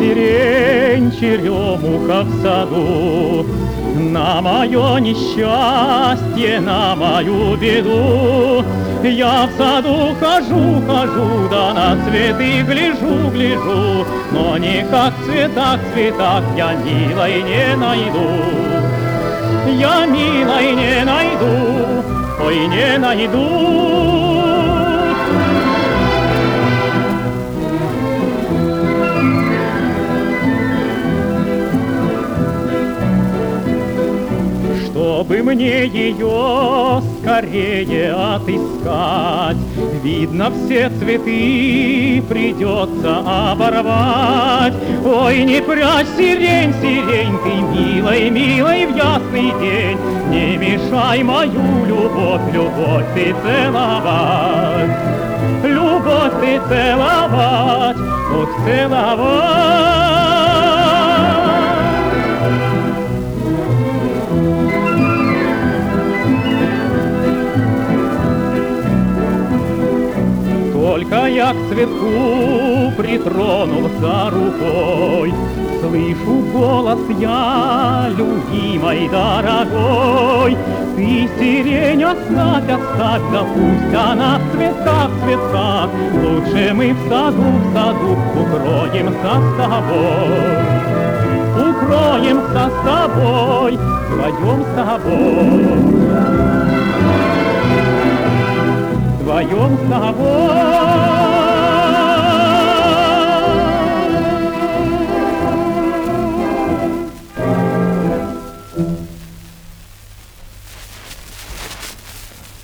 сирень, черемуха в саду. На мое несчастье, на мою беду я в саду хожу, хожу, да на цветы гляжу, гляжу, но никак в цветах, цветах я милой не найду. Я милой не найду, ой, не найду. Чтобы мне ее скорее отыскать, видно, все цветы придется оборвать. Ой, не прячь сирень, сирень, ты милой, милой в ясный день, не мешай мою любовь, любовь ты целовать. Любовь ты целовать, ох, целовать. Только я к цветку притронулся рукой, слышу голос я, любимой, дорогой. Ты, сирень, оставь, оставь, да пусть она в цветках, в цветках. Лучше мы в саду укроемся с тобой. Укроемся с тобой, вдвоем с тобой. Вдвоем с тобой.